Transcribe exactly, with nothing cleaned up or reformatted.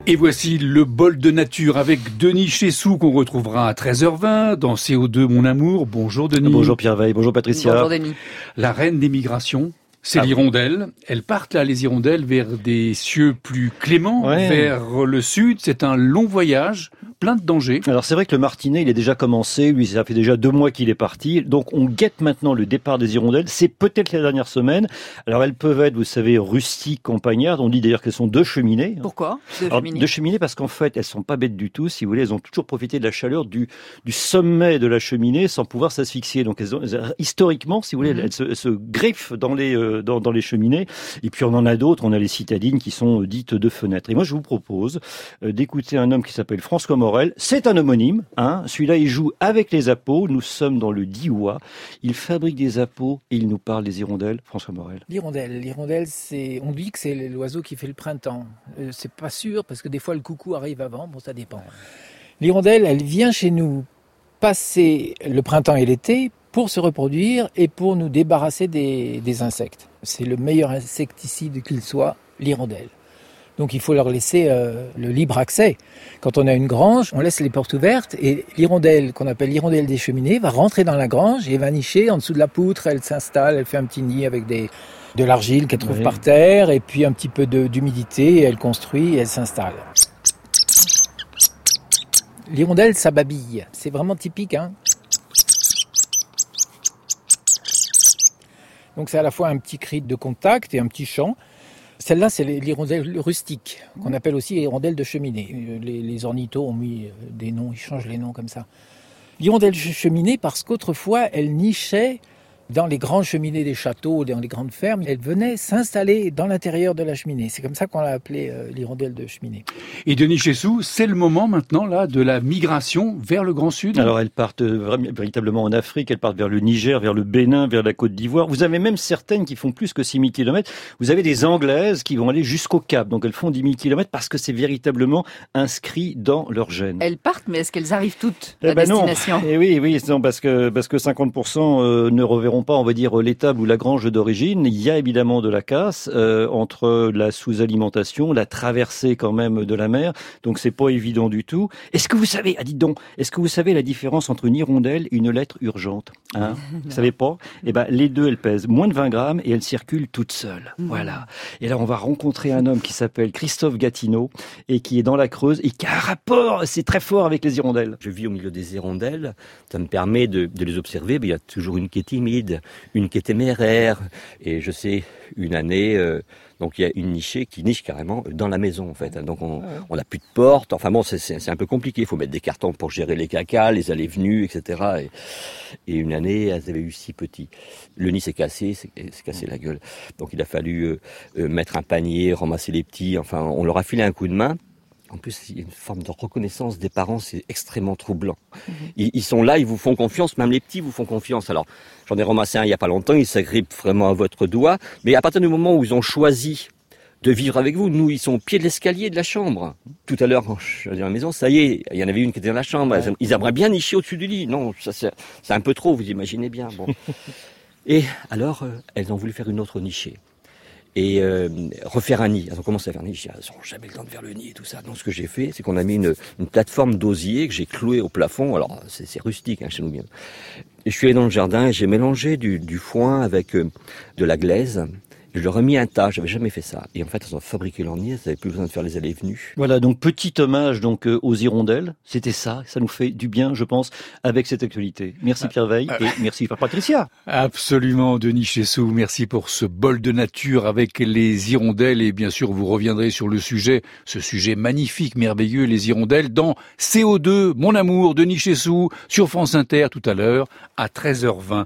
Et voici le bol de nature avec Denis Chessou qu'on retrouvera à treize heures vingt dans C O deux Mon Amour. Bonjour Denis. Bonjour Pierre Veille, bonjour Patricia. Bonjour Denis. La reine des migrations, c'est ah, l'hirondelle. Elles partent là, les hirondelles, vers des cieux plus cléments, ouais. vers le sud. C'est un long voyage, plein de dangers. Alors c'est vrai que le martinet, il est déjà commencé. Lui, ça fait déjà deux mois qu'il est parti. Donc on guette maintenant le départ des hirondelles. C'est peut-être la dernière semaine. Alors elles peuvent être, vous savez, rustiques, campagnardes. On dit d'ailleurs qu'elles sont deux cheminées. Pourquoi deux Alors, cheminées deux cheminées parce qu'en fait, elles sont pas bêtes du tout. Si vous voulez, elles ont toujours profité de la chaleur du, du sommet de la cheminée sans pouvoir s'asphyxier. Donc elles ont, historiquement, si vous voulez, mmh. elles, se, elles se griffent dans les euh, dans, dans les cheminées. Et puis on en a d'autres. On a les citadines qui sont dites de fenêtres. Et moi, je vous propose euh, d'écouter un homme qui s'appelle François Morel. C'est un homonyme, hein. Celui-là, il joue avec les appos. Nous sommes dans le Diois. Il fabrique des appos et il nous parle des hirondelles. François Morel. L'hirondelle, l'hirondelle, c'est, on dit que c'est l'oiseau qui fait le printemps. Euh, c'est pas sûr parce que des fois le coucou arrive avant. Bon, ça dépend. L'hirondelle, elle vient chez nous passer le printemps et l'été pour se reproduire et pour nous débarrasser des, des insectes. C'est le meilleur insecticide qu'il soit, l'hirondelle. Donc il faut leur laisser euh, le libre accès. Quand on a une grange, on laisse les portes ouvertes et l'hirondelle, qu'on appelle l'hirondelle des cheminées, va rentrer dans la grange et va nicher en dessous de la poutre. Elle s'installe, elle fait un petit nid avec des, de l'argile qu'elle trouve oui. par terre et puis un petit peu de, d'humidité. Et elle construit et elle s'installe. L'hirondelle, ça babille. C'est vraiment typique, hein. Donc c'est à la fois un petit cri de contact et un petit chant. Celle-là, c'est l'hirondelle rustique, qu'on appelle aussi hirondelle de cheminée. Les, les ornithos ont mis des noms, ils changent les noms comme ça. L'hirondelle de cheminée, parce qu'autrefois, elle nichait dans les grandes cheminées des châteaux, dans les grandes fermes. Elle venait s'installer dans l'intérieur de la cheminée. C'est comme ça qu'on l'a appelée euh, l'hirondelle de cheminée. Et Denis Chessou, c'est le moment maintenant là de la migration vers le Grand Sud. Alors elles partent véritablement en Afrique, elles partent vers le Niger, vers le Bénin, vers la Côte d'Ivoire. Vous avez même certaines qui font plus que six mille kilomètres. Vous avez des Anglaises qui vont aller jusqu'au Cap. Donc elles font dix mille kilomètres parce que c'est véritablement inscrit dans leur gène. Elles partent, mais est-ce qu'elles arrivent toutes à eh ben destination? Non. Et oui, oui, non, parce que parce que cinquante pour cent ne reverront pas, on va dire, l'étable ou la grange d'origine. Il y a évidemment de la casse euh, entre la sous-alimentation, la traversée quand même de la mer. Donc c'est pas évident du tout. Est-ce que vous savez, ah dites donc, est-ce que vous savez la différence entre une hirondelle et une lettre urgente, hein? Vous savez pas? Eh ben les deux, elles pèsent moins de vingt grammes et elles circulent toutes seules. Mmh. Voilà. Et là on va rencontrer un homme qui s'appelle Christophe Gatineau et qui est dans la Creuse et qui a un rapport, c'est très fort avec les hirondelles. Je vis au milieu des hirondelles. Ça me permet de, de les observer. Mais il y a toujours une qui est timide, une qui est téméraire, et je sais, une année, euh, donc il y a une nichée qui niche carrément dans la maison en fait. Donc on on n'a plus de porte. Enfin bon, c'est, c'est c'est un peu compliqué. Il faut mettre des cartons pour gérer les cacas, les allées venues, et cetera. Et, et une année, elles avaient eu six petits. Le nid s'est cassé, s'est, s'est cassé la gueule. Donc il a fallu euh, euh, mettre un panier, ramasser les petits. Enfin, on leur a filé un coup de main. En plus, il y a une forme de reconnaissance des parents, c'est extrêmement troublant. Mmh. Ils, ils sont là, ils vous font confiance, même les petits vous font confiance. Alors, j'en ai ramassé un il y a pas longtemps, il s'agrippe vraiment à votre doigt. Mais à partir du moment où ils ont choisi de vivre avec vous, nous, ils sont au pied de l'escalier de la chambre. Tout à l'heure, quand je suis allé à la maison, ça y est, il y en avait une qui était dans la chambre. Ouais. Ils aimeraient bien nicher au-dessus du lit. Non, ça, c'est, c'est un peu trop, vous imaginez bien. Bon. Et alors, euh, elles ont voulu faire une autre nichée. Et euh, refaire un nid. Elles ont commencé à faire un nid. Je dis, elles n'auront jamais le temps de faire le nid et tout ça. Donc ce que j'ai fait, c'est qu'on a mis une, une plateforme d'osier que j'ai clouée au plafond. Alors c'est, c'est rustique hein, chez nous bien. Et je suis allé dans le jardin et j'ai mélangé du, du foin avec euh, de la glaise. Je leur ai mis un tas, j'avais jamais fait ça. Et en fait, elles ont fabriqué leur nid, elles n'avaient plus besoin de faire les allées et venues. Voilà, donc petit hommage donc euh, aux hirondelles. C'était ça, ça nous fait du bien, je pense, avec cette actualité. Merci Pierre Veille et merci Patricia. Absolument, Denis Chessou, merci pour ce bol de nature avec les hirondelles. Et bien sûr, vous reviendrez sur le sujet, ce sujet magnifique, merveilleux, les hirondelles, dans C O deux, Mon Amour, Denis Chessou, sur France Inter tout à l'heure, à treize heures vingt.